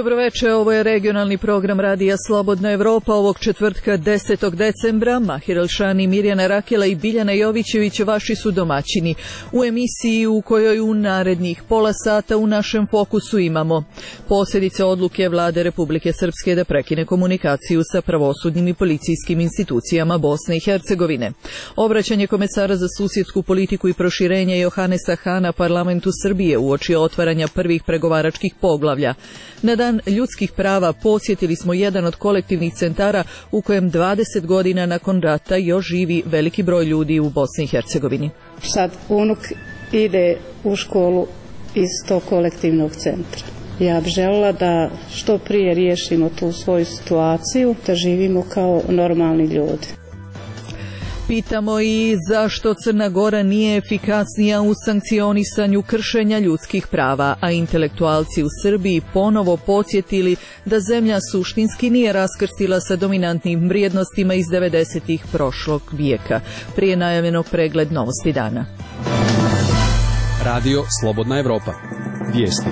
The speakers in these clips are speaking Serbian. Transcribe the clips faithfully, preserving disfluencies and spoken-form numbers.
Dobro večer, ovo je regionalni program Radija Slobodna Evropa ovog četvrtka desetog decembra. Mahir Elšani, Mirjana Rakela i Biljana Jovićević vaši su domaćini. U emisiji u kojoj u narednih pola sata u našem fokusu imamo posljedice odluke Vlade Republike Srpske da prekine komunikaciju sa pravosudnim i policijskim institucijama Bosne i Hercegovine, obraćanje komesara za susjedsku politiku i proširenje Johanesa Hana parlamentu Srbije uoči otvaranja prvih pregovaračkih poglavlja. Na Dan ljudskih prava podsjetili smo jedan od kolektivnih centara u kojem dvadeset godina nakon rata još živi veliki broj ljudi u Bosni i Hercegovini. Sad unuk ide u školu iz tog kolektivnog centra. Ja bih željela da što prije riješimo tu svoju situaciju, da živimo kao normalni ljudi. Pitamo i zašto Crna Gora nije efikasnija u sankcionisanju kršenja ljudskih prava, a intelektualci u Srbiji ponovo podsjetili da zemlja suštinski nije raskrstila sa dominantnim vrijednostima iz devedesetih prošlog vijeka. Prije najavljenog pregled novosti dana. Radio Slobodna Evropa. Vijesti.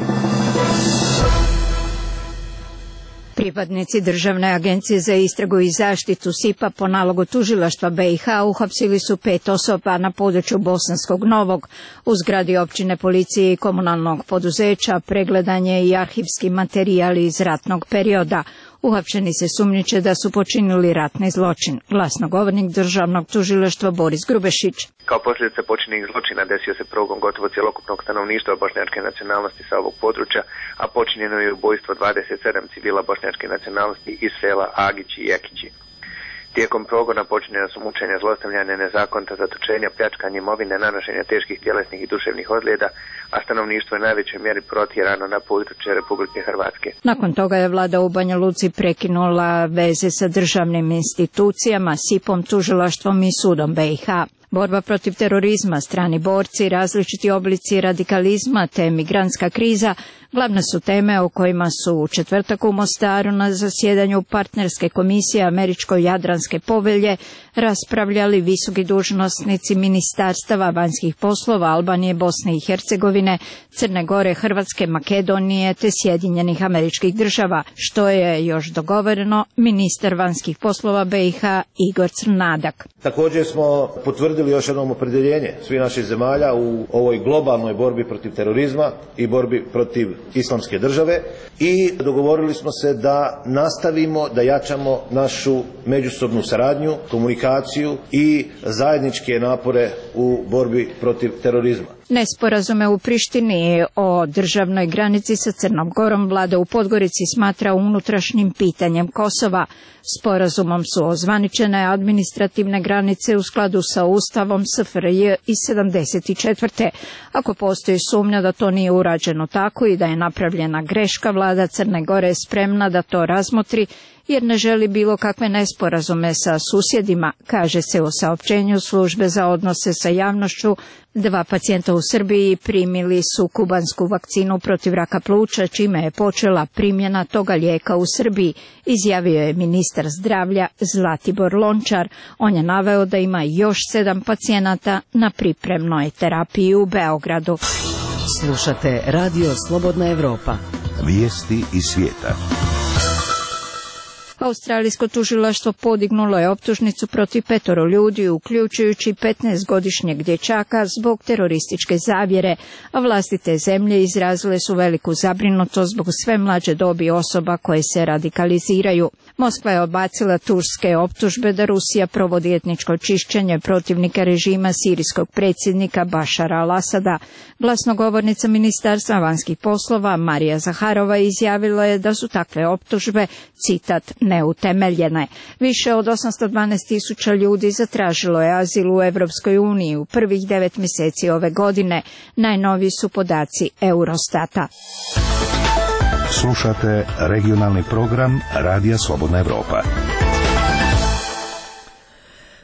Pripadnici Državne agencije za istragu i zaštitu S I P-a po nalogu tužilaštva B i H uhapsili su pet osoba na području Bosanskog Novog. U zgradi općine policije i komunalnog poduzeća pregledan je i arhivski materijal iz ratnog perioda. Uhapšeni se sumnjiče da su počinili ratni zločin. Glasnogovornik Državnog tužilaštva Boris Grubešić. Kao posljedica počinjenih zločina desio se progon gotovo cjelokupnog stanovništva bošnjačke nacionalnosti sa ovog područja, a počinjeno je ubojstvo dvadeset sedam civila bošnjačke nacionalnosti iz sela Agići i Jekići. Tijekom progona počinjena su mučenja, zlostavljanja, nezakonita zatočenja, pljačkanje imovine, nanošenja teških tjelesnih i duševnih ozljeda, a stanovništvo je najvećoj mjeri protjerano na područje Republike Hrvatske. Nakon toga je vlada u Banja Luci prekinula veze sa državnim institucijama, S I P-om, tužilaštvom i sudom B i H. Borba protiv terorizma, strani borci, različiti oblici radikalizma te migrantska kriza glavne su teme o kojima su u četvrtak u Mostaru na zasjedanju partnerske komisije Američko-Jadranske povelje raspravljali visoki dužnosnici ministarstava vanjskih poslova Albanije, Bosne i Hercegovine, Crne Gore, Hrvatske, Makedonije te Sjedinjenih Američkih Država, što je još dogovoreno ministar vanjskih poslova B i H Igor Crnadak. Također smo potvrdili još jednom opredjeljenje svih naših zemalja u ovoj globalnoj borbi protiv terorizma i borbi protiv islamske države i dogovorili smo se da nastavimo da jačamo našu međusobnu saradnju, komunikaciju i zajedničke napore u borbi protiv terorizma. Nesporazume u Prištini o državnoj granici sa Crnom Gorom vlada u Podgorici smatra unutrašnjim pitanjem Kosova. Sporazumom su ozvaničene administrativne granice u skladu sa Ustavom S F R J iz sedamdeset četvrte. Ako postoji sumnja da to nije urađeno tako i da je napravljena greška, vlada Crne Gore je spremna da to razmotri jer ne želi bilo kakve nesporazume sa susjedima, kaže se u saopćenju službe za odnose sa javnošću. Dva pacijenta u Srbiji primili su kubansku vakcinu protiv raka pluća, čime je počela primjena toga lijeka u Srbiji, izjavio je ministar zdravlja Zlatibor Lončar. On je naveo da ima još sedam pacijenata na pripremnoj terapiji u Beogradu. Slušate Radio Slobodna Evropa. Vijesti iz svijeta. Australijsko tužilaštvo podignulo je optužnicu protiv petoro ljudi, uključujući petnaestogodišnjeg dječaka zbog terorističke zavjere, a vlasti te zemlje izrazile su veliku zabrinutost zbog sve mlađe dobi osoba koje se radikaliziraju. Moskva je odbacila turske optužbe da Rusija provodi etničko čišćenje protivnika režima sirijskog predsjednika Bašara al-Asada. Glasnogovornica Ministarstva vanjskih poslova Marija Zaharova izjavila je da su takve optužbe, citat, neutemeljene. Više od osamsto dvanaest tisuća ljudi zatražilo je azil u Evropskoj uniji u prvih devet mjeseci ove godine. Najnoviji su podaci Eurostata. Slušate regionalni program Radija Slobodna Evropa.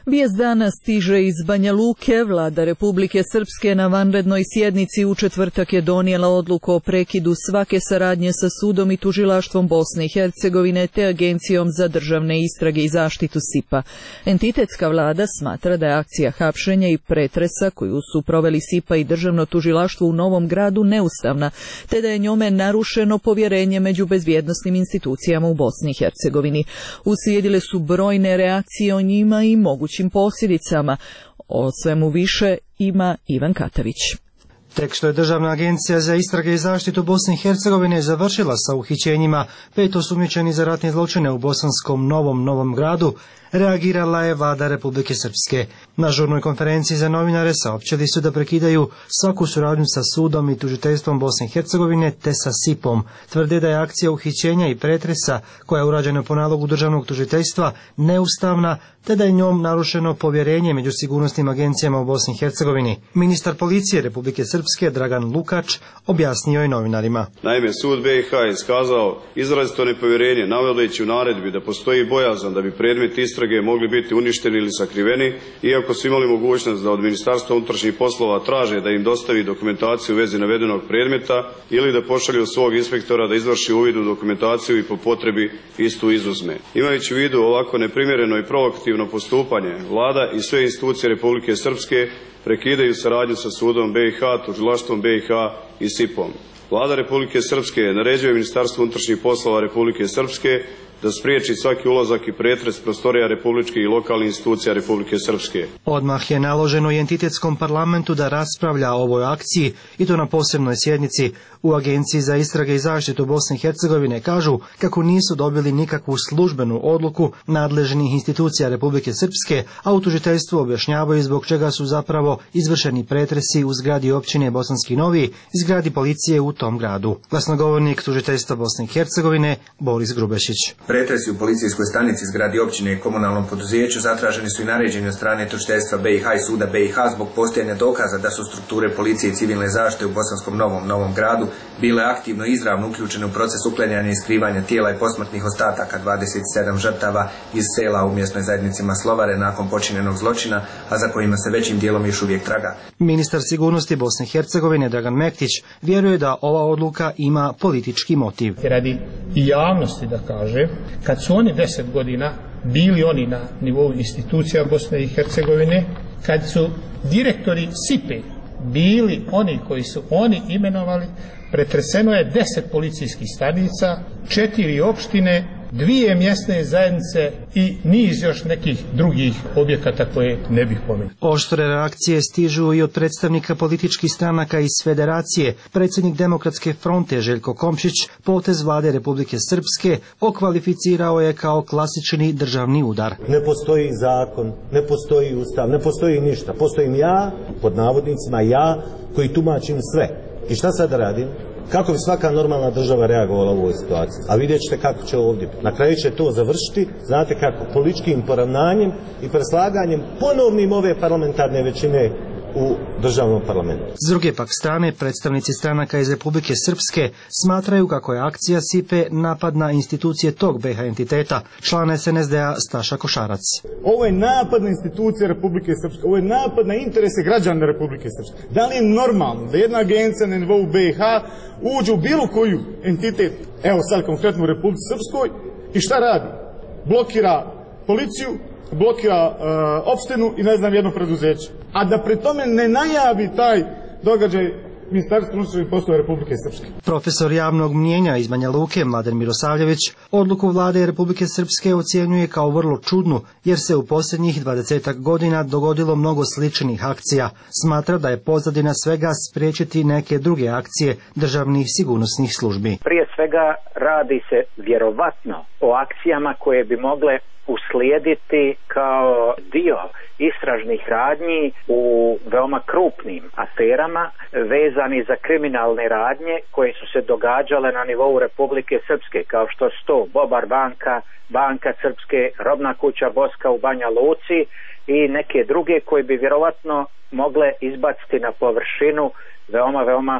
Vijest dana stiže iz Banja Luke. Vlada Republike Srpske na vanrednoj sjednici u četvrtak je donijela odluku o prekidu svake saradnje sa sudom i tužilaštvom Bosne i Hercegovine te Agencijom za državne istrage i zaštitu S I P-a. Entitetska vlada smatra da je akcija hapšenja i pretresa koju su proveli S I P-a i državno tužilaštvo u Novom Gradu neustavna, te da je njome narušeno povjerenje među bezbjednosnim institucijama u Bosni i Hercegovini. Uslijedile su brojne reakcije o njima i mogućim posljedicama. O svemu više ima Ivan Katavić. Tek što je Državna agencija za istrage i zaštitu Bosne i Hercegovine završila sa uhićenjima pet osumnjičenih za ratne zločine u bosanskom Novom Novom Gradu, reagirala je vlada Republike Srpske. Na žurnoj konferenciji za novinare saopćili su da prekidaju svaku suradnju sa sudom i tužiteljstvom Bosne i Hercegovine te sa S I P-om. Tvrde da je akcija uhićenja i pretresa koja je urađena po nalogu državnog tužiteljstva neustavna, te da je njom narušeno povjerenje među sigurnosnim agencijama u Bosni i Hercegovini. Ministar policije Republike Srpske Dragan Lukač objasnio je novinarima. Naime, sud B i H je iskazao izrazito nepovjerenje navodeći u naredbi da postoji bojazan da bi predmet istrage mogli biti uništeni ili sakriveni, iako su imali mogućnost da od Ministarstva unutrašnjih poslova traže da im dostavi dokumentaciju u vezi navedenog predmeta ili da pošalju svog inspektora da izvrši uvid u dokumentaciju i po potrebi istu izuzme. Imajući u vidu ovako neprimjereno i provokativno postupanje, vlada i sve institucije Republike Srpske prekidaju saradnju sa sudom B i H, tužilaštvom B i H i S I P-om. Vlada Republike Srpske naređuje Ministarstvu unutrašnjih poslova Republike Srpske da spriječi svaki ulazak i pretres prostorija republičkih i lokalnih institucija Republike Srpske. Odmah je naloženo i entitetskom parlamentu da raspravlja o ovoj akciji i to na posebnoj sjednici. U Agenciji za istrage i zaštitu Bosne i Hercegovine kažu kako nisu dobili nikakvu službenu odluku nadležnih institucija Republike Srpske, a u tužiteljstvu objašnjavaju zbog čega su zapravo izvršeni pretresi u zgradi općine Bosanski Novi i zgradi policije u tom gradu. Glasnogovornik tužiteljstva Bosne i Hercegovine Boris Grubešić. Pretresi u policijskoj stanici, zgradi općine i komunalnom poduzeću zatraženi su i naređeni od strane tužiteljstva B i H i suda B i H zbog postojanja dokaza da su strukture policije i civilne zaštite u Bosanskom Novom Novom Gradu bile aktivno i izravno uključene u proces uklanjanja i skrivanja tijela i posmrtnih ostataka dvadeset sedam žrtava iz sela u mjesnoj zajednici Maslovare nakon počinjenog zločina, a za kojima se većim dijelom još uvijek traga. Ministar sigurnosti Bosne i Hercegovine Dragan Mektić vjeruje da ova odluka ima politički motiv. Radi i javnosti da kaže, kad su oni deset godina bili oni na nivou institucija Bosne i Hercegovine, kad su direktori S I P-e bili oni koji su oni imenovali, pretreseno je deset policijskih stanica, četiri opštine, dvije mjesne zajednice i niz još nekih drugih objekata koje ne bih pomenuo. Oštre reakcije stižu i od predstavnika političkih stranaka iz Federacije. Predsjednik Demokratske fronte Željko Komšić potez vlade Republike Srpske okvalificirao je kao klasični državni udar. Ne postoji zakon, ne postoji ustav, ne postoji ništa. Postojim ja, pod navodnicima ja, koji tumačim sve. I šta sad radim? Kako bi svaka normalna država reagovala u ovoj situaciji? A vidjet ćete kako će ovdje. Na kraju će to završiti, znate kako, političkim poravnanjem i preslaganjem ponovnim ove parlamentarne većine u državnom parlamentu. S druge pak strane, predstavnici stranaka iz Republike Srpske smatraju kako je akcija S I P napad na institucije tog B i H entiteta, član S N S D-a Staša Košarac. Ovo je napad na institucije Republike Srpske, ovo je napad na interese građana Republike Srpske. Da li je normalno da jedna agencija na nivou B i H uđe u bilo koju entitet, evo sad konkretno u Republici Srpskoj, i šta radi? Blokira policiju, blokira uh, opštinu i ne znam jedno preduzeće. A da pri tome ne najavi taj događaj Ministarstvo unutrašnjih poslova Republike Srpske. Profesor javnog mnijenja iz Banja Luke Mladen Mirosavljević odluku vlade Republike Srpske ocjenjuje kao vrlo čudnu, jer se u posljednjih dvadesetak godina dogodilo mnogo sličnih akcija. Smatra da je pozadina svega spriječiti neke druge akcije državnih sigurnosnih službi. Prije svega radi se vjerovatno o akcijama koje bi mogle uslijediti kao dio istražnih radnji u veoma krupnim aferama vezani za kriminalne radnje koje su se događale na nivou Republike Srpske, kao što su to Bobar banka, Banka Srpske, Robna kuća Boska u Banja Luci i neke druge koje bi vjerovatno mogle izbaciti na površinu veoma, veoma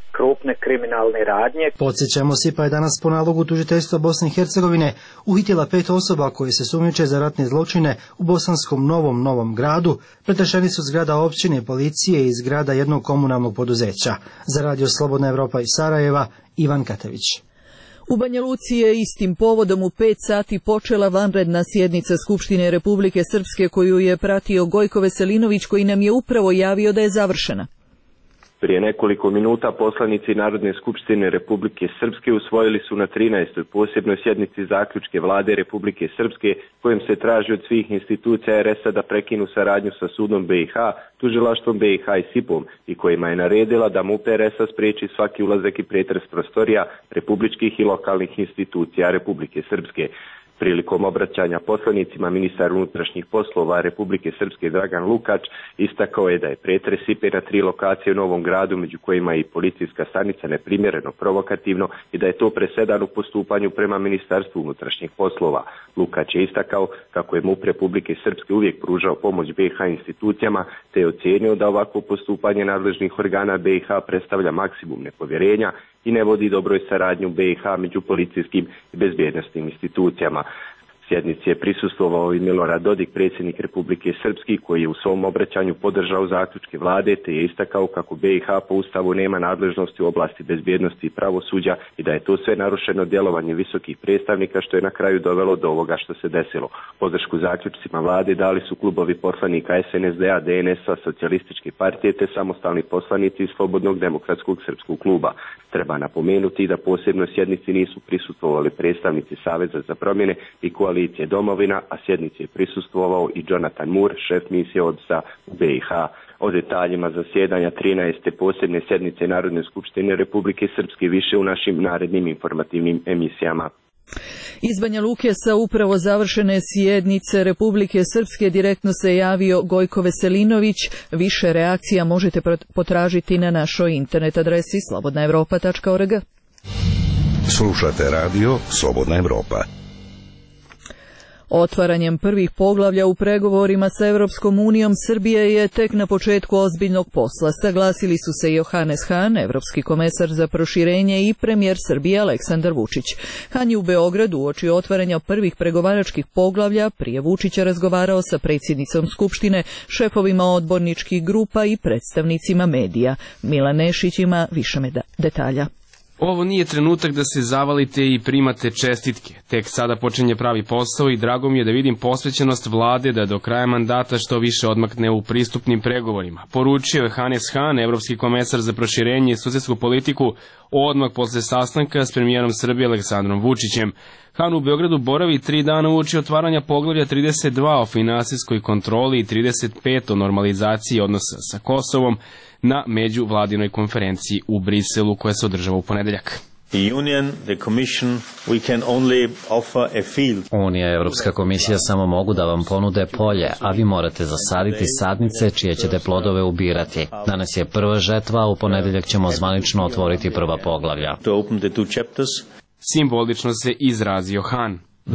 krupne kriminalne radnje. Podsjećamo, SIPA je danas po nalogu tužiteljstva Bosne i Hercegovine uhitila pet osoba koje se sumnjiče za ratne zločine u bosanskom Novom Novom Gradu. Pretrčani su zgrada općine, policije i zgrada jednog komunalnog poduzeća. Za Radio Slobodna Evropa iz Sarajeva, Ivan Katević. U Banja Luci je istim povodom u pet sati počela vanredna sjednica Skupštine Republike Srpske koju je pratio Gojko Veselinović, koji nam je upravo javio da je završena. Prije nekoliko minuta poslanici Narodne skupštine Republike Srpske usvojili su na trinaestoj posebnoj sjednici zaključke vlade Republike Srpske kojim se traži od svih institucija er es a da prekinu saradnju sa sudom be i ha, tužilaštvom be i ha i sipom i kojima je naredila da MUP er es a spriječi svaki ulazak i pretres prostorija republičkih i lokalnih institucija Republike Srpske. Prilikom obraćanja poslanicima ministar unutrašnjih poslova Republike Srpske Dragan Lukač istakao je da je pretres sipe na tri lokacije u Novom Gradu, među kojima je i policijska stanica, neprimjereno provokativno i da je to presedan u postupanju prema Ministarstvu unutrašnjih poslova. Lukač je istakao kako je MUP Republike Srpske uvijek pružao pomoć be i ha institucijama, te je ocijenio da ovakvo postupanje nadležnih organa be i ha predstavlja maksimum nepovjerenja i ne vodi dobroj saradnji u be i ha među policijskim i bezbjednosnim institucijama. Sjednici je prisustvovao i Milorad Dodik, predsjednik Republike Srpske, koji je u svom obraćanju podržao zaključke vlade, te je istakao kako be i ha po ustavu nema nadležnosti u oblasti bezbjednosti i pravosuđa i da je to sve narušeno djelovanje visokih predstavnika, što je na kraju dovelo do ovoga što se desilo. Podršku zaključcima vlade dali su klubovi poslanika es en es de a, de en es a, Socijalističke partije te samostalni poslanici iz Slobodnog demokratskog srpskog kluba. Treba napomenuti da posebno sjednici nisu prisustvovali predstavnici Saveza za promjene i koalicije Domovina, a sjednici je prisustvovao i Jonathan Moore, šef misije odnosa u be i ha. O detaljima zasjedanja trinaeste posebne sjednice Narodne skupštine Republike Srpske više u našim narednim informativnim emisijama. Iz Banja Luke sa upravo završene sjednice Republike Srpske direktno se javio Gojko Veselinović. Više reakcija možete potražiti na našoj internet adresi slobodna evropa tačka org. Slušate radio Slobodna Evropa. Otvaranjem prvih poglavlja u pregovorima sa Europskom unijom Srbija je tek na početku ozbiljnog posla. Saglasili su se Johannes Hahn, evropski komesar za proširenje, i premijer Srbije Aleksandar Vučić. Hahn je u Beogradu uoči otvaranja prvih pregovaračkih poglavlja prije Vučića razgovarao sa predsjednicom Skupštine, šefovima odborničkih grupa i predstavnicima medija. Milan Nešić ima više detalja. Ovo nije trenutak da se zavalite i primate čestitke. Tek sada počinje pravi posao i drago mi je da vidim posvećenost vlade da do kraja mandata što više odmakne u pristupnim pregovorima. Poručio je Johannes Hahn, evropski komesar za proširenje i susjedsku politiku, odmah posle sastanka s premijerom Srbije Aleksandrom Vučićem. Hahn u Beogradu boravi tri dana uoči otvaranja poglavlja trideset dva o finansijskoj kontroli i trideset pet o normalizaciji odnosa sa Kosovom na međuvladinoj konferenciji u Briselu koja se održava u ponedeljak. Unija i Europska komisija samo mogu da vam ponude polje, a vi morate zasaditi sadnice čije ćete plodove ubirati. Danas je prva žetva, a u ponedeljak ćemo zvanično otvoriti prva poglavlja. Simbolično se izrazio Hahn.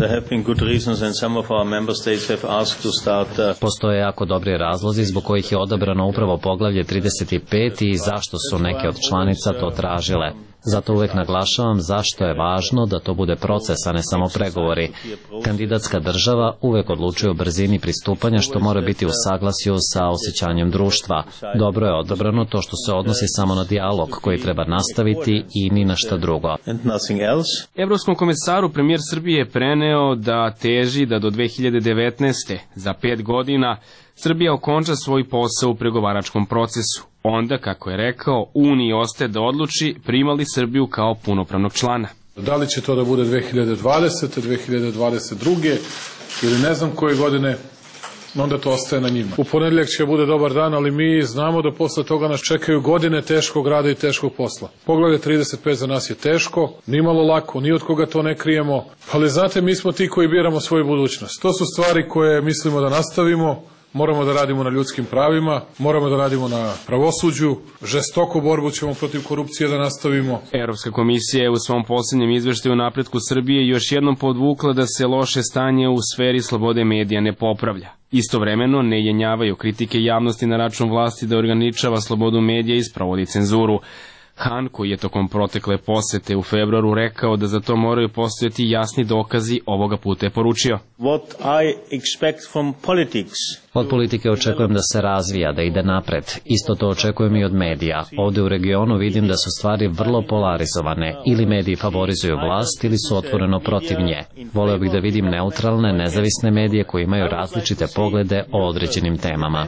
Postoje jako dobri razlozi zbog kojih je odabrano upravo poglavlje trideset pet i zašto su neke od članica to tražile. Zato uvek naglašavam zašto je važno da to bude proces, a ne samo pregovori. Kandidatska država uvek odlučuje o brzini pristupanja, što mora biti u saglasju sa osjećanjem društva. Dobro je odabrano to što se odnosi samo na dijalog koji treba nastaviti i ni na šta drugo. Evropskom komesaru premijer Srbije je preneo da teži da do dve hiljade devetnaeste. za pet godina Srbija okonča svoj posao u pregovaračkom procesu. Onda, kako je rekao, Uniji ostaje da odluči primali Srbiju kao punopravnog člana. Da li će to da bude dve hiljade dvadesete. dve hiljade dvadeset druge. ili ne znam koje godine, onda to ostaje na njima. U ponedjeljak će bude dobar dan, ali mi znamo da posle toga nas čekaju godine teškog rada i teškog posla. Poglavlje trideset pet za nas je teško, nimalo lako, ni od koga to ne krijemo, ali znate, mi smo ti koji biramo svoju budućnost. To su stvari koje mislimo da nastavimo. Moramo da radimo na ljudskim pravima, moramo da radimo na pravosuđu, žestoku borbu ćemo protiv korupcije da nastavimo. Evropska komisija je u svom posljednjem izveštaju o napretku Srbije još jednom podvukla da se loše stanje u sferi slobode medija ne popravlja. Istovremeno ne jenjavaju kritike javnosti na račun vlasti da ograničava slobodu medija i sprovodi cenzuru. Han, koji je tokom protekle posete u februaru rekao da za to moraju postojati jasni dokazi, ovoga puta je poručio. What I expect from politics. Od politike očekujem da se razvija, da ide napred. Isto to očekujem i od medija. Ovdje u regionu vidim da su stvari vrlo polarizovane. Ili mediji favorizuju vlast ili su otvoreno protiv nje. Voleo bih da vidim neutralne, nezavisne medije koji imaju različite poglede o određenim temama.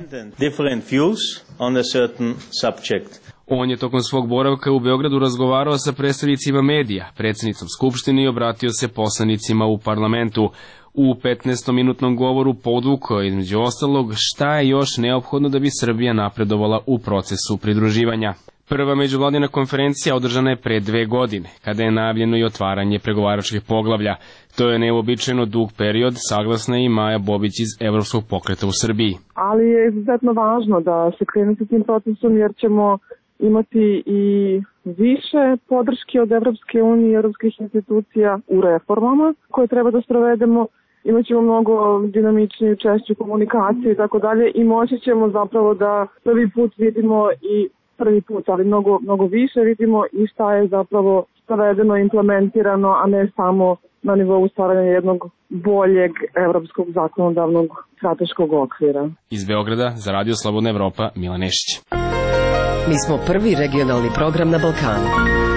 On je tokom svog boravka u Beogradu razgovarao sa predstavnicima medija, predsjednicom Skupštine i obratio se poslanicima u parlamentu. U petnaestominutnom govoru podvukao između ostalog šta je još neophodno da bi Srbija napredovala u procesu pridruživanja. Prva međuvladina konferencija održana je pre dve godine, kada je najavljeno i otvaranje pregovaračkih poglavlja. To je neuobičajeno dug period, saglasna je i Maja Bobić iz Evropskog pokreta u Srbiji. Ali je izuzetno važno da se krene sa tim procesom jer ćemo imati i više podrške od Evropske unije i evropskih institucija u reformama koje treba da sprovedemo. Imaćemo mnogo dinamičnije učešće u komunikaciji i tako dalje i moći ćemo zapravo da prvi put vidimo i prvi put, ali mnogo, mnogo više vidimo i šta je zapravo sprovedeno, implementirano, a ne samo na nivou stvaranja jednog boljeg evropskog zakonodavnog strateškog okvira. Iz Beograda za Radio Slobodna Evropa, Milan Nešić. Mi smo prvi regionalni program na Balkanu.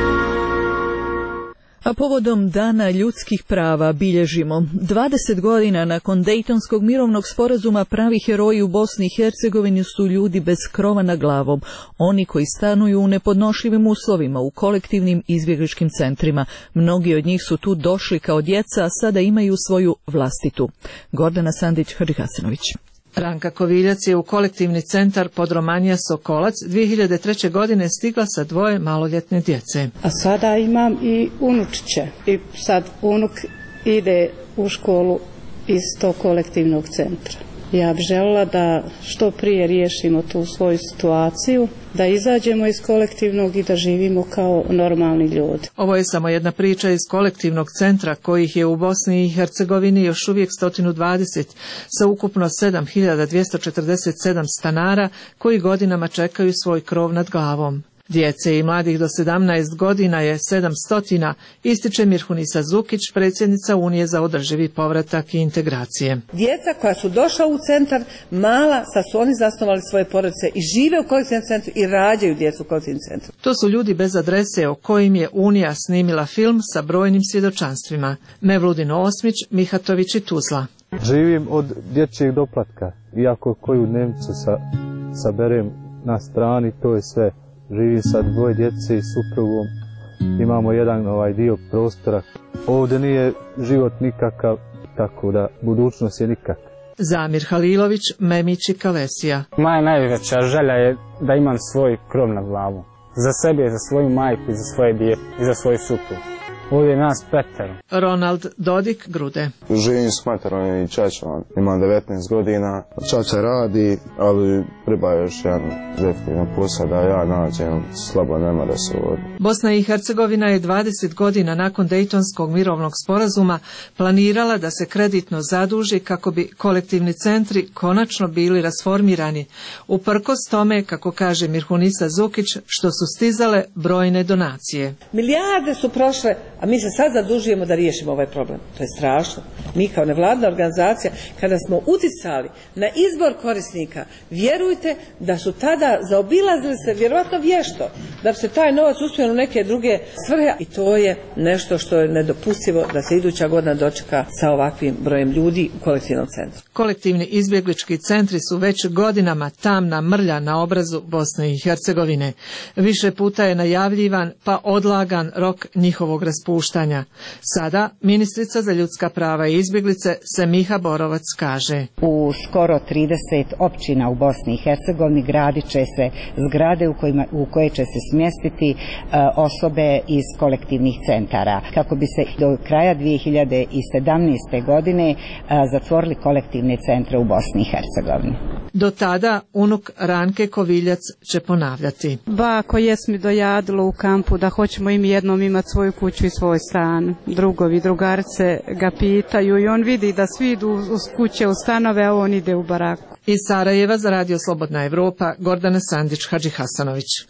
A povodom Dana ljudskih prava bilježimo dvadeset godina nakon Dejtonskog mirovnog sporazuma. Pravi heroji u Bosni i Hercegovini su ljudi bez krova nad glavom, oni koji stanuju u nepodnošljivim uslovima u kolektivnim izbjegličkim centrima. Mnogi od njih su tu došli kao djeca, a sada imaju svoju vlastitu. Gordana Sandić-Hadžihasanović. Ranka Koviljac je u kolektivni centar Podromanija Sokolac dvije hiljade treće. godine stigla sa dvoje maloljetne djece. A sada imam i unučiće i sad unuk ide u školu iz tog kolektivnog centra. Ja bih željela da što prije riješimo tu svoju situaciju, da izađemo iz kolektivnog i da živimo kao normalni ljudi. Ovo je samo jedna priča iz kolektivnog centra kojih je u Bosni i Hercegovini još uvijek sto dvadeset sa ukupno sedam hiljada dvjesto četrdeset sedam stanara koji godinama čekaju svoj krov nad glavom. Djece i mladih do sedamnaest godina je sedamsto, ističe Mirhunisa Zukić, predsjednica Unije za održivi povratak i integracije. Djeca koja su došla u centar, mala, sad su oni zasnovali svoje porodice i žive u kolektivnom centru i rađaju djecu u kolektivnom centru. To su ljudi bez adrese o kojim je Unija snimila film sa brojnim svjedočanstvima. Mevludin Osmić, Mihatović i Tuzla. Živim od dječjeg doplatka, iako koju dnevnicu sa, saberem na strani, to je sve. Živim sa dvoje djece i suprugom, imamo jedan ovaj dio prostora. Ovdje nije život nikakav, tako da budućnost je nikak. Zamir Halilović, Memić i Kalesija. Moja najveća želja je da imam svoj krov nad glavom. Za sebe, za svoju majku, za svoje dijete i za svoju suprugu. Ovdje je nas petero. Ronald Dodik, Grude. Živim s materom i čačom, imam devetnaest godina. Čača radi, ali treba još jedan definitivno posao da ja nađem, slabo nema da se vodi. Bosna i Hercegovina je dvadeset godina nakon Dejtonskog mirovnog sporazuma planirala da se kreditno zaduži kako bi kolektivni centri konačno bili rasformirani, uprkos tome, kako kaže Mirhunisa Zukić, što su stizale brojne donacije. Milijarde su prošle, a mi se sad zadužujemo da riješimo ovaj problem. To je strašno. Mi kao nevladna organizacija, kada smo uticali na izbor korisnika, vjerujte da su tada zaobilazili se vjerojatno vješto, da bi se taj novac usmjerio u neke druge svrhe, i to je nešto što je nedopustivo da se iduća godina dočeka sa ovakvim brojem ljudi u kolektivnom centru. Kolektivni izbjeglički centri su već godinama tamna mrlja na obrazu Bosne i Hercegovine. Više puta je najavljivan pa odlagan rok njihovog raspuštanja. Sada ministrica za ljudska prava i izbjeglice Semiha Borovac kaže: u skoro trideset općina u Bosni i Hercegovini gradit će se zgrade u, kojima, u koje će se smjestiti uh, osobe iz kolektivnih centara, kako bi se do kraja dvije hiljade sedamnaeste. godine uh, zatvorili kolektivne centre u Bosni i Hercegovini. Do tada unuk Ranke Koviljac će ponavljati: bako, jes mi dojadilo u kampu da hoćemo im jednom imati svoju kuću i svoj stan. Drugovi, drugarice ga pitaju i on vidi da svi idu uz kuće, u stanove, a on ide u baraku. Iz Sarajeva za Radio Slobodna Evropa, Gordana Sandić-Hadžihasanović.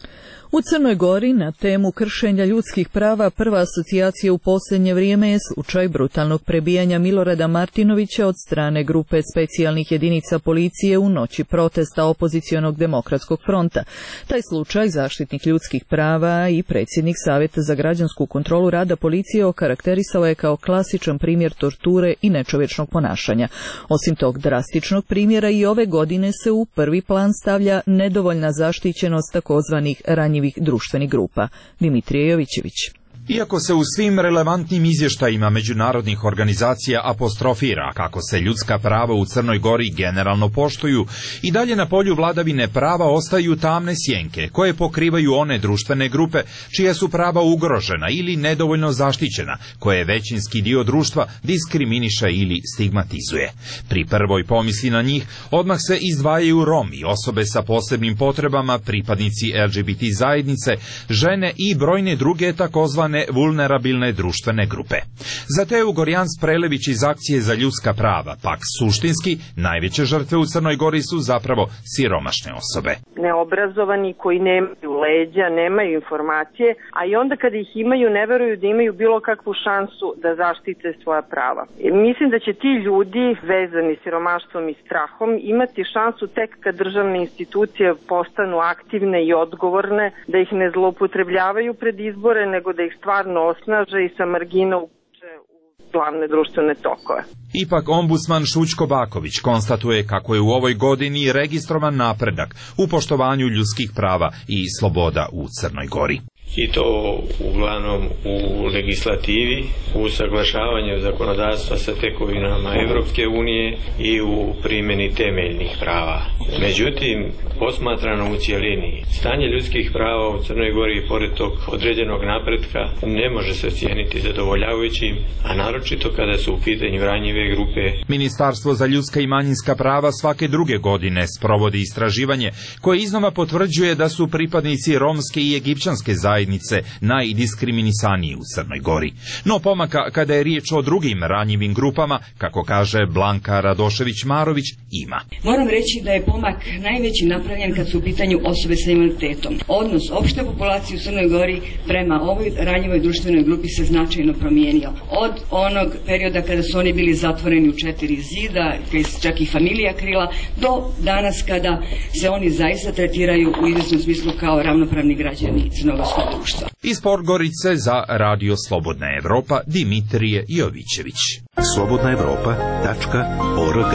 U Crnoj Gori na temu kršenja ljudskih prava prva asocijacija u posljednje vrijeme je slučaj brutalnog prebijanja Milorada Martinovića od strane grupe specijalnih jedinica policije u noći protesta opozicionog demokratskog fronta. Taj slučaj zaštitnik ljudskih prava i predsjednik Savjeta za građansku kontrolu rada policije okarakterisao je kao klasičan primjer torture i nečovječnog ponašanja. Osim tog drastičnog primjera i ove godine se u prvi plan stavlja nedovoljna zaštićenost takozvanih ranjivih društvenih grupa. Dimitrije Jovićević. Iako se u svim relevantnim izvještajima međunarodnih organizacija apostrofira kako se ljudska prava u Crnoj Gori generalno poštuju, i dalje na polju vladavine prava ostaju tamne sjenke koje pokrivaju one društvene grupe čija su prava ugrožena ili nedovoljno zaštićena, koje većinski dio društva diskriminiše ili stigmatizuje. Pri prvoj pomisli na njih odmah se izdvajaju Romi, osobe sa posebnim potrebama, pripadnici L G B T zajednice, žene i brojne druge takozvane vulnerabilne društvene grupe. Za Teju Gorjan Sprelević iz Akcije za ljudska prava, pak suštinski, najveće žrtve u Crnoj Gori su zapravo siromašne osobe. Neobrazovani koji nemaju leđa, nemaju informacije, a i onda kada ih imaju ne veruju da imaju bilo kakvu šansu da zaštite svoja prava. Mislim da će ti ljudi vezani siromaštvom i strahom imati šansu tek kad državne institucije postanu aktivne i odgovorne, da ih ne zloupotrebljavaju pred izbore, nego da ih stvarno osnaže i sa margina uče u glavne društvene tokove. Ipak ombudsman Šućko Baković konstatuje kako je u ovoj godini registrovan napredak u poštovanju ljudskih prava i sloboda u Crnoj Gori. I to uglavnom u legislativi, u usaglašavanju zakonodavstva sa tekovinama Evropske unije i u primjeni temeljnih prava. Međutim, posmatrano u cjelini, stanje ljudskih prava u Crnoj Gori pored tog određenog napretka ne može se ocijeniti zadovoljavajućim, a naročito kada su u pitanju ranjive grupe. Ministarstvo za ljudska i manjinska prava svake druge godine sprovodi istraživanje koje iznova potvrđuje da su pripadnici romske i egipćanske zajednice zajednice najdiskriminisaniji u Crnoj Gori. No pomaka kada je riječ o drugim ranjivim grupama, kako kaže Blanka Radošević-Marović, ima. Moram reći da je pomak najveći napravljen kad su u pitanju osobe sa invaliditetom. Odnos opšte populacije u Crnoj Gori prema ovoj ranjivoj društvenoj grupi se značajno promijenio. Od onog perioda kada su oni bili zatvoreni u četiri zida, čak i familija krila, do danas kada se oni zaista tretiraju u izvjesnom smislu kao ravnopravni građani crnogorskog društva. Iz Podgorice za Radio Slobodna Evropa, Dimitrije Jovićević. slobodna evropa tačka org.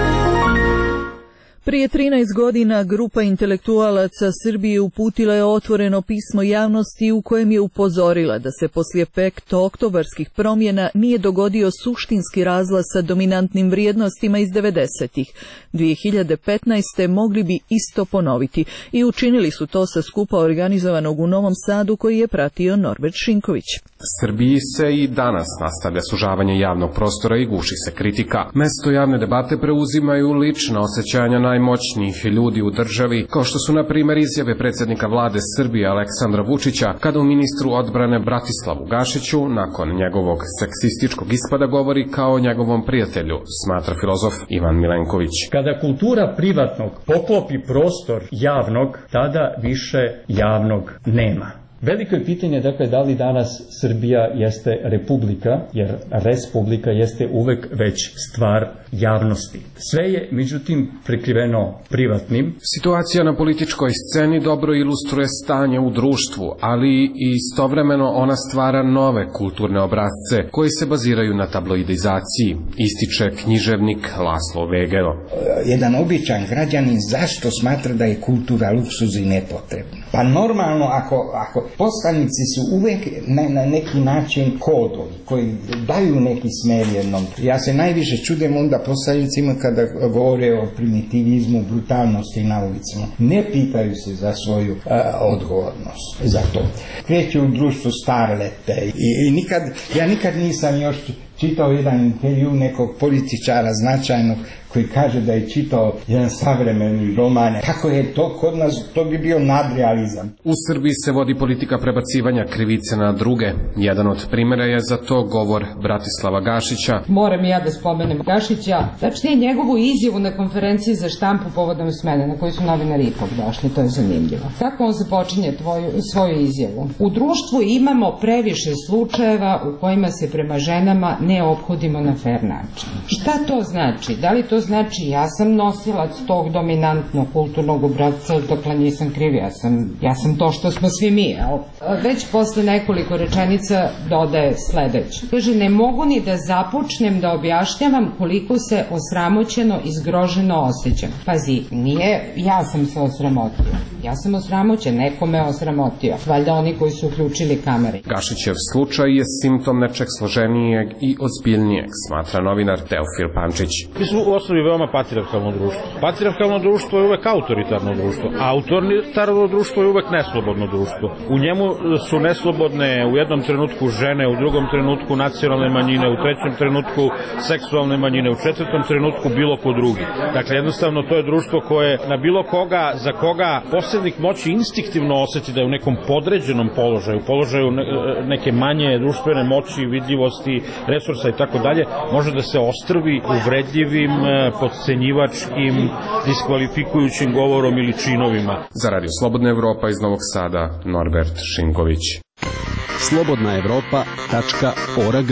Prije trinaest godina grupa intelektualaca Srbije uputila je otvoreno pismo javnosti u kojem je upozorila da se poslije petooktobarskih promjena nije dogodio suštinski razlaz sa dominantnim vrijednostima iz devedesetih. dvije hiljade petnaeste. mogli bi isto ponoviti i učinili su to sa skupa organizovanog u Novom Sadu koji je pratio Norbert Šinković. Srbiji se i danas nastavlja sužavanje javnog prostora i guši se kritika. Mesto javne debate preuzimaju lična osjećanja najmoćnijih ljudi u državi, kao što su na primjer izjave predsjednika vlade Srbije Aleksandra Vučića kada u ministru odbrane Bratislavu Gašiću nakon njegovog seksističkog ispada govori kao o njegovom prijatelju, smatra filozof Ivan Milenković. Kada kultura privatnog poklopi prostor javnog, tada više javnog nema. Veliko je pitanje, dakle, da li danas Srbija jeste republika, jer respublika jeste uvek već stvar javnosti. Sve je, međutim, prekriveno privatnim. Situacija na političkoj sceni dobro ilustruje stanje u društvu, ali i istovremeno ona stvara nove kulturne obrazce koji se baziraju na tabloidizaciji, ističe književnik Laslo Vegelo. Jedan običan građanin zašto smatra da je kultura luksuz i nepotrebna? Pa normalno, ako, ako poslanici su uvek na, na neki način kodovi koji daju neki smer jednom. Ja se najviše čudem onda poslanicima kada govore o primitivizmu, brutalnosti na ulicama. Ne pitaju se za svoju a, odgovornost za to. Kreću u društvu starlete i, i nikad, ja nikad nisam još čitao jedan intervju nekog političara značajnog koji kaže da je čitao jedan savremeni roman. Kako je to kod nas, to bi bio nadrealizam. U Srbiji se vodi politika prebacivanja krivice na druge. Jedan od primjera je za to govor Bratislava Gašića. Moram i ja da spomenem Gašića, tačnije njegovu izjavu na konferenciji za štampu povodom smene, na kojoj su novinari ipak došli, to je zanimljivo. Kako on započinje tvoju, svoju izjavu? U društvu imamo previše slučajeva u kojima se prema ženama ne ophodimo na fer način. Šta to znači? Da li to znači ja sam nosilac tog dominantnog kulturnog obrasca, dakle nisam kriv, ja sam, ja sam to što smo svi mi, jel? Već posle nekoliko rečenica dodaje sledeće. Kaže, ne mogu ni da započnem da objašnjavam koliko se osramoćeno i zgroženo osjećam. Pazi, nije ja sam se osramotio. Ja sam osramoćen, neko me osramotio. Valjda oni koji su uključili kamere. Gašićev slučaj je simptom nečeg složenijeg i ozbiljnijeg, smatra novinar Teofil Pančić. Mi smo u osnovi veoma patrijarhalno društvo. Patrijarhalno društvo je uvek autoritarno društvo, a autoritarno društvo je uvek neslobodno društvo. U njemu su neslobodne u jednom trenutku žene, u drugom trenutku nacionalne manjine, u trećem trenutku seksualne manjine, u četvrtom trenutku bilo ko drugi. Dakle, jednostavno to je društvo koje na bilo koga, za koga posrednik moći instinktivno osjeti da je u nekom podređenom položaju, položaju neke manje društvene moći, vidljivosti, resursa i tako dalje, može da se ostrvi uvredljivim, podcenjivačkim, diskvalifikujućim govorom ili činovima. Za Radio Slobodna Evropa iz Novog Sada, Norbert Šinković. slobodna evropa tačka org.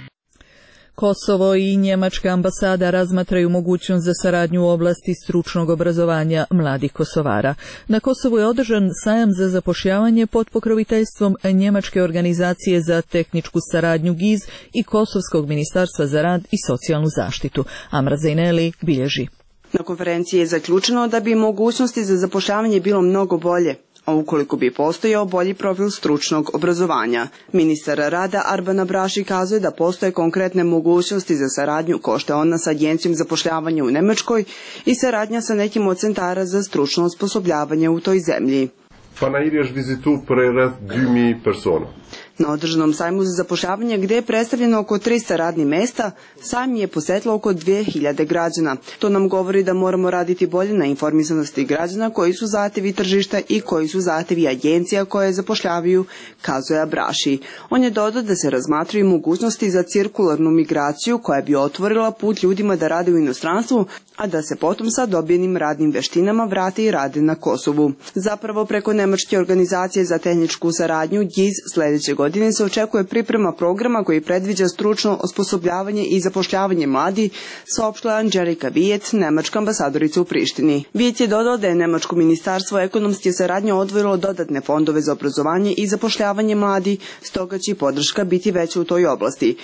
Kosovo i njemačka ambasada razmatraju mogućnost za saradnju u oblasti stručnog obrazovanja mladih Kosovara. Na Kosovu je održan sajam za zapošljavanje pod pokroviteljstvom njemačke organizacije za tehničku saradnju G I Z i Kosovskog ministarstva za rad i socijalnu zaštitu. Amra Zejneli bilježi. Na konferenciji je zaključeno da bi mogućnosti za zapošljavanje bilo mnogo bolje, a ukoliko bi postojao bolji profil stručnog obrazovanja. Ministar rada Arban Abraši kazuje da postoje konkretne mogućnosti za saradnju kao što je ona sa agencijom zapošljavanja u Nemačkoj i saradnja sa nekim od centara za stručno osposobljavanje u toj zemlji. Pa na ideš vizitu pre dvije persona. Na održanom sajmu za zapošljavanje gdje je predstavljeno oko trista radnih mesta, sajam je posetilo oko dvije hiljade građana. To nam govori da moramo raditi bolje na informisanosti građana koji su zahtevi tržišta i koji su zahtevi agencija koje zapošljavaju, kazuje Abraši. On je dodao da se razmatraju mogućnosti za cirkularnu migraciju koja bi otvorila put ljudima da rade u inostranstvu, a da se potom sa dobijenim radnim veštinama vrate i rade na Kosovu. Zapravo preko Nemačke organizacije za tehničku saradnju G I Z sljedeće godine se očekuje priprema programa koji predviđa stručno osposobljavanje i zapošljavanje mladi, saopštila Anđelika Vijec, nemačka ambasadorica u Prištini. Vijec je dodao da je Nemačko ministarstvo ekonomske saradnje odvojilo dodatne fondove za obrazovanje i zapošljavanje mladi, stoga će podrška biti veća u toj oblasti.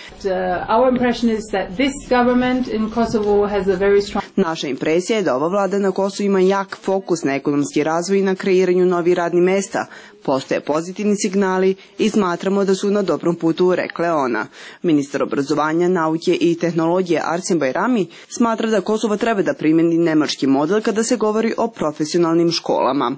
Naša impresija je da ova vlada na Kosovu ima jak fokus na ekonomski razvoj i na kreiranju novih radnih mesta. Postoje pozitivni signali i smatramo da su na dobrom putu, rekla ona. Ministar obrazovanja, nauke i tehnologije Arsim Bajrami smatra da Kosovo treba da primjeni nemački model kada se govori o profesionalnim školama.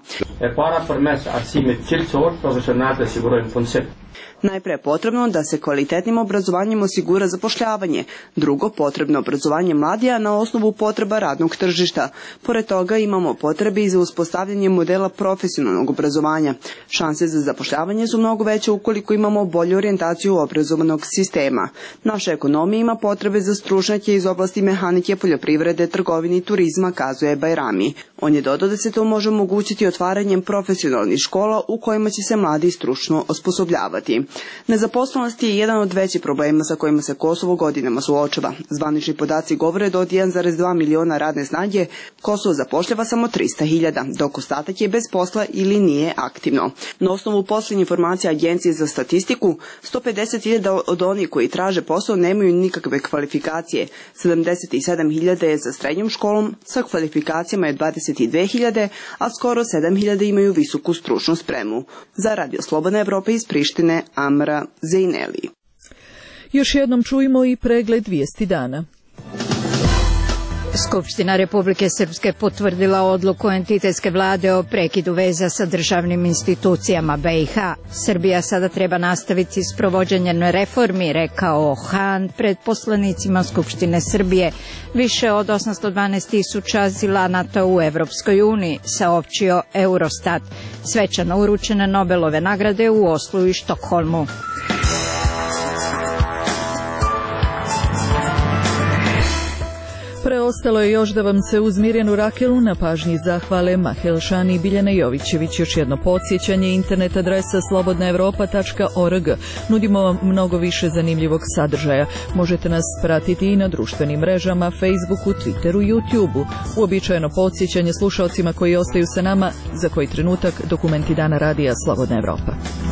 Najpre je potrebno da se kvalitetnim obrazovanjem osigura zapošljavanje, drugo potrebno obrazovanje mladija na osnovu potreba radnog tržišta. Pored toga imamo potrebe i za uspostavljanje modela profesionalnog obrazovanja. Šanse za zapošljavanje su mnogo veće ukoliko imamo bolju orijentaciju obrazovnog sistema. Naša ekonomija ima potrebe za stručnjake iz oblasti mehanike, poljoprivrede, trgovine i turizma, kazuje Bajrami. On je dodao da se to može omogućiti otvaranjem profesionalnih škola u kojima će se mladi stručno osposobljavati. Nezaposlenost je jedan od većih problema sa kojima se Kosovo godinama suočava. Zvanični podaci govore da od jedan zarez dva miliona radne snage Kosovo zapošljava samo trista hiljada, dok ostatak je bez posla ili nije aktivno. Na osnovu posljednjih informacija Agencije za statistiku, sto pedeset hiljada od onih koji traže posao nemaju nikakve kvalifikacije, sedamdeset sedam hiljada je za srednjom školom, sa kvalifikacijama je dvadeset dve hiljade, a skoro sedam hiljada imaju visoku stručnu spremu. Za Radio Slobodna Evropa iz Prištine, Amra Zejneli. Još jednom čujemo i pregled vijesti dana. Skupština Republike Srpske potvrdila odluku entitetske vlade o prekidu veza sa državnim institucijama B i H. Srbija sada treba nastaviti s provođenjem reformi, rekao Han pred poslanicima Skupštine Srbije. Više od osamsto dvanaest tisuća azilanata u Evropskoj uniji, saopćio Eurostat. Svečano uručene Nobelove nagrade u Oslu i Štokholmu. Preostalo je još da vam se uz Mirjanu Rakelu na pažnji zahvale Maha Elšani i Biljana Jovićević. Još jedno podsjećanje, internet adresa slobodna evropa tačka org. Nudimo vam mnogo više zanimljivog sadržaja. Možete nas pratiti i na društvenim mrežama, Facebooku, Twitteru, YouTubeu. Uobičajeno podsjećanje slušaocima koji ostaju sa nama, za koji trenutak dokumenti dana radija Slobodna Evropa.